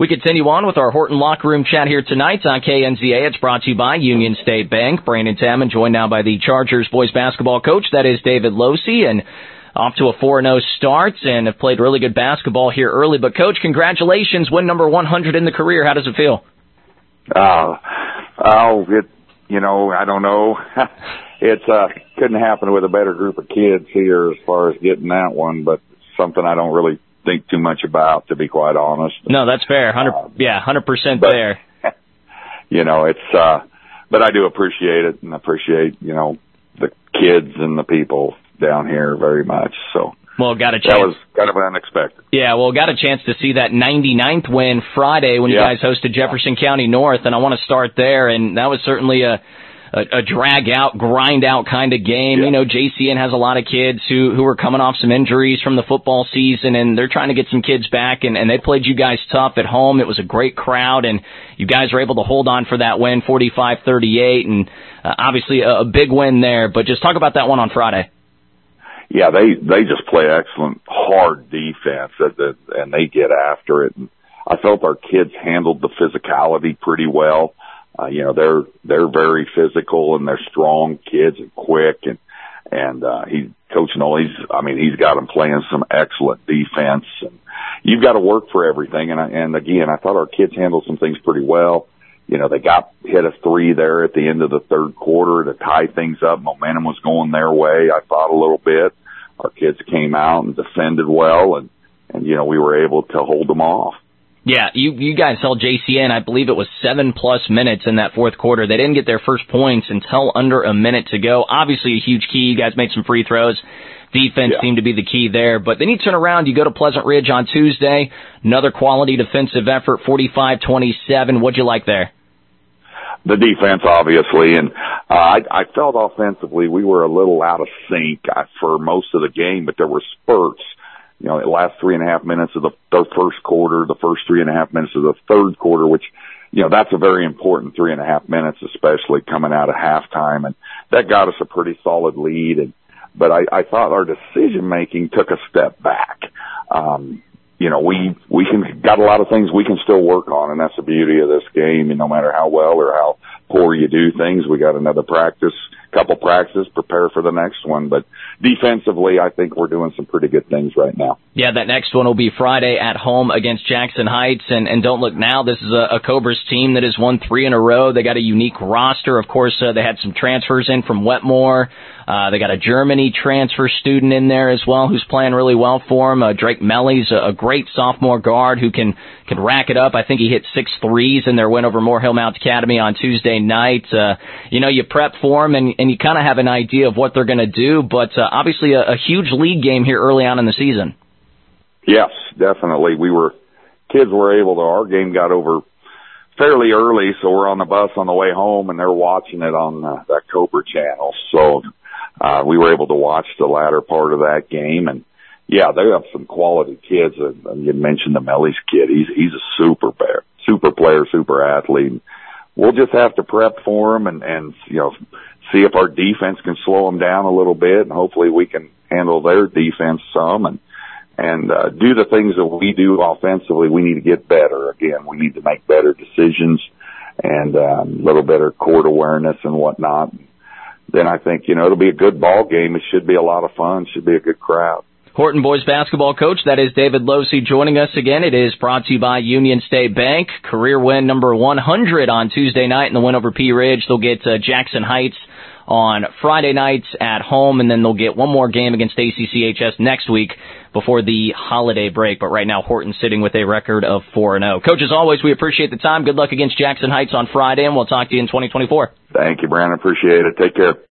We continue on with our Horton Locker Room chat here tonight on KNZA. It's brought to you by Union State Bank. Brandon Tamman joined now by the Chargers boys basketball coach, that is David Losey, and off to a 4-0 start and have played really good basketball here early. But, Coach, congratulations, win number 100 in the career. How does it feel? I don't know. It's couldn't happen with a better group of kids here as far as getting that one, but something I don't really think too much about, to be quite honest. No, that's fair. 100% there. But I do appreciate it, and appreciate, the kids and the people down here very much. So, got a chance. That was kind of unexpected. Yeah, got a chance to see that 99th win Friday when you guys hosted Jefferson County North, and I want to start there. And that was certainly a drag-out, grind-out kind of game. Yeah. JCN has a lot of kids who are coming off some injuries from the football season, and they're trying to get some kids back, and they played you guys tough at home. It was a great crowd, and you guys were able to hold on for that win, 45-38, and obviously a big win there. But just talk about that one on Friday. Yeah, they just play excellent, hard defense, and they get after it. And I felt our kids handled the physicality pretty well. They're very physical, and they're strong kids and quick, and Coach Noll, he's got them playing some excellent defense, and you've got to work for everything. And again, I thought our kids handled some things pretty well. They hit a 3 there at the end of the third quarter to tie things up. Momentum was going their way, I thought, a little bit. Our kids came out and defended well, and we were able to hold them off. Yeah, you guys held JCN, I believe it was 7+ minutes in that fourth quarter. They didn't get their first points until under a minute to go. Obviously a huge key. You guys made some free throws. Defense seemed to be the key there. But then you turn around, you go to Pleasant Ridge on Tuesday. Another quality defensive effort, 45-27. What'd you like there? The defense, obviously, and I felt offensively we were a little out of sync for most of the game, but there were spurts. The last 3.5 minutes of the first quarter, the first 3.5 minutes of the third quarter, which, that's a very important 3.5 minutes, especially coming out of halftime. And that got us a pretty solid lead. But I thought our decision making took a step back. We got a lot of things we can still work on, and that's the beauty of this game. And no matter how well or how poor you do things, we got another couple practices, prepare for the next one. But defensively, I think we're doing some pretty good things right now. Yeah, that next one will be Friday at home against Jackson Heights. And don't look now, this is a Cobras team that has won 3 in a row. They got a unique roster. Of course, they had some transfers in from Wetmore. They got a Germany transfer student in there as well who's playing really well for them. Drake Melly's a great sophomore guard who can rack it up. I think he hit 6 threes in their win over Moore Hill Mount Academy on Tuesday night. You prep for them and you kind of have an idea of what they're going to do, but obviously a huge league game here early on in the season. Yes, definitely. Our game got over fairly early, so we're on the bus on the way home, and they're watching it on that Cobra channel. So we were able to watch the latter part of that game, and they have some quality kids. You mentioned the Melly's kid. He's a super player, super athlete. We'll just have to prep for him and see if our defense can slow them down a little bit, and hopefully we can handle their defense some and do the things that we do offensively. We need to get better. Again, we need to make better decisions and a little better court awareness and whatnot. Then I think, it'll be a good ball game. It should be a lot of fun. It should be a good crowd. Horton boys basketball coach, that is David Losey, joining us again. It is brought to you by Union State Bank. Career win number 100 on Tuesday night in the win over Pea Ridge. They'll get Jackson Heights on Friday nights at home, and then they'll get one more game against ACCHS next week before the holiday break. But right now, Horton's sitting with a record of 4-0. Coach, as always, we appreciate the time. Good luck against Jackson Heights on Friday, and we'll talk to you in 2024. Thank you, Brandon. Appreciate it. Take care.